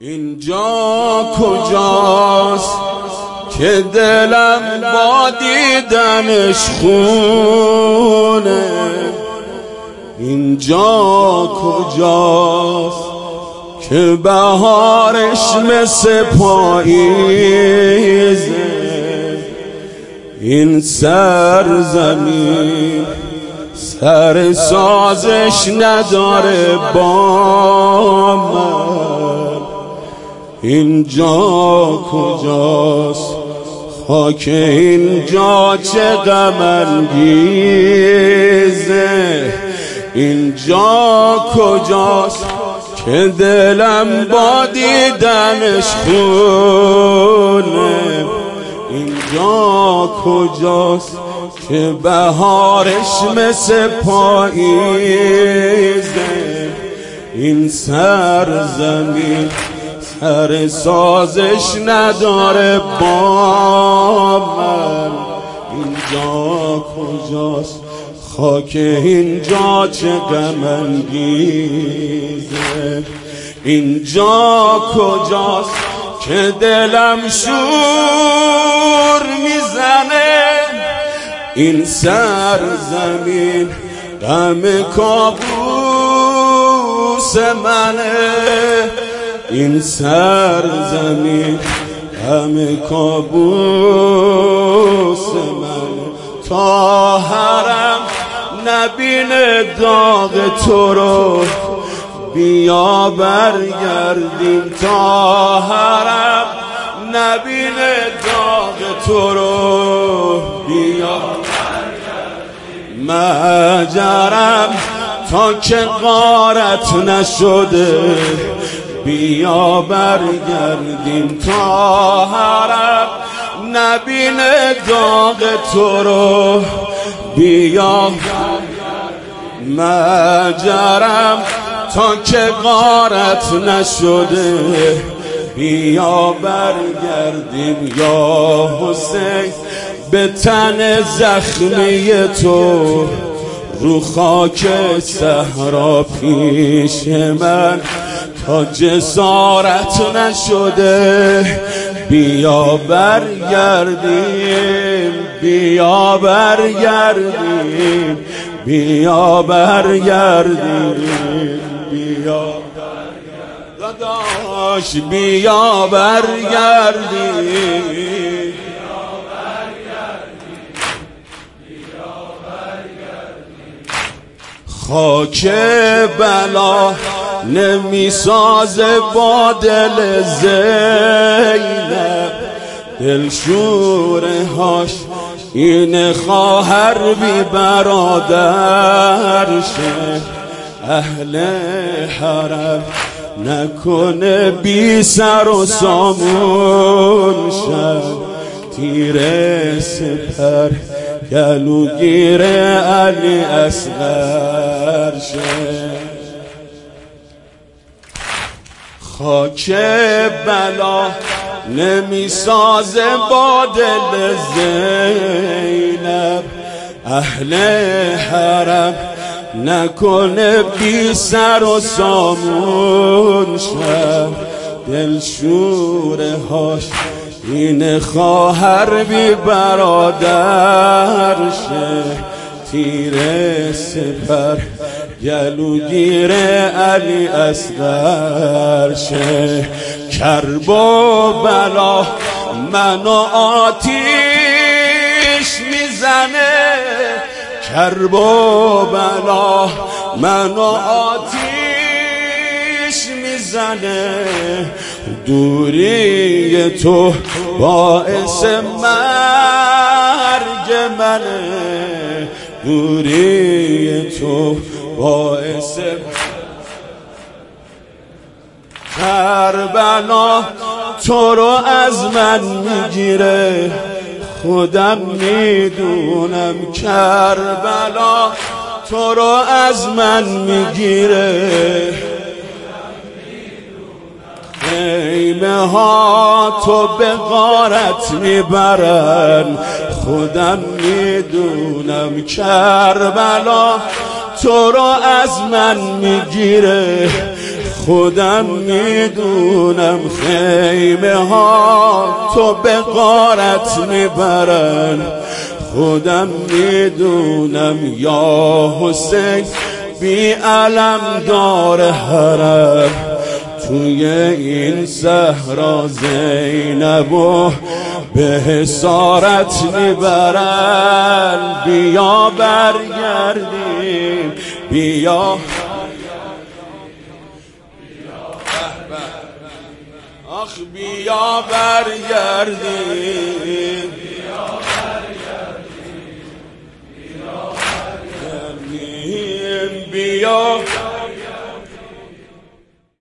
اینجا کجاست که دلم با دیدنش خونه؟ اینجا کجاست که بهارش مثل پاییزه؟ این سرزمین سر سازش نداره با من. اینجا کجاست خاک اینجا چه غم انگیزه؟ اینجا کجاست که دلم با دیدنش خونه؟ اینجا کجاست که بهارش مثل پاییزه؟ این سرزمین سر سازش نداره با من. اینجا کجاست خاک اینجا چه غم انگیزه؟ اینجا کجاست که دلم شور میزنه؟ این سرزمین غم کابوس منه. این سرزمین غم کابوس منه. تا حرم نبینه داغ تو رو بیا برگردیم. تا حرم نبینه داغ تو رو بیا برگردیم. مجرم تا که غارت نشده بیا برگردیم. تا حرم نبینه داغ تو رو بیا مجرم تا که غارت نشده بیا برگردیم. یا حسین به تن زخمی تو رو خاک صحرا پیش من تا جسارت نشده بیا برگردیم. بیا برگردیم. بیا برگردیم. بیا داداش بیا برگردیم. خاک بلا نمیسازه با دل زینب. دلشوره هاش این خواهر بی برادرشه. اهل حرم نکنه بی سر و سامون شد. تیر سپر گلوگیر علی اصغر شه. خاک بلا نمیسازه با دل زینب. اهل حرم نکنه بی سر و سامون شد. دلشوره هاش این خواهر بی برادر شه. تیر سپر گلوگیر علی اصغر شه. کرب و بلا منو آتیش میزنه. کرب و بلا منو آتیش میزنه. دوری تو باعث مرگ منه. دوری تو باعث کربلا تو رو از من میگیره. خودم میدونم کربلا تو رو از من میگیره. خیمه ها تو به غارت میبرن. خودم میدونم کربلا تو رو از من میگیره. خودم میدونم خیمه ها تو به غارت میبرن، خودم میدونم یا حسین بی علم دار حرم، توی این صحرا زینبو به حسارت میبرن. بیا برگردیم، بیا آخ بیا برگردیم،